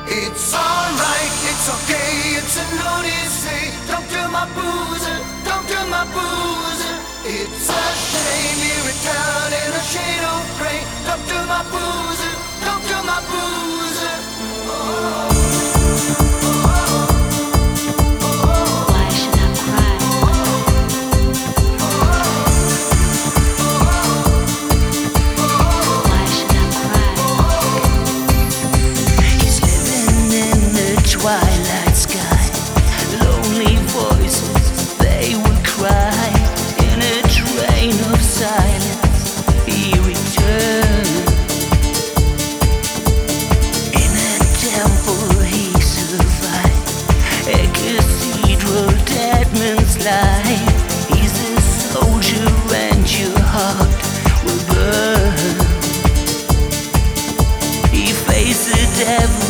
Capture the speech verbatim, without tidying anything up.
It's alright, it's okay, it's a notice. Say, Doctor Mabuse, Doctor Mabuse. It's a shame you're a town in a shade of grey. Doctor Mabuse, Doctor Mabuse. Oh. Twilight sky, lonely voices, they will cry. In a train of silence, he returned. In a temple he survived, a cathedral dead man's life. He's a soldier and your heart will burn. He faced the devil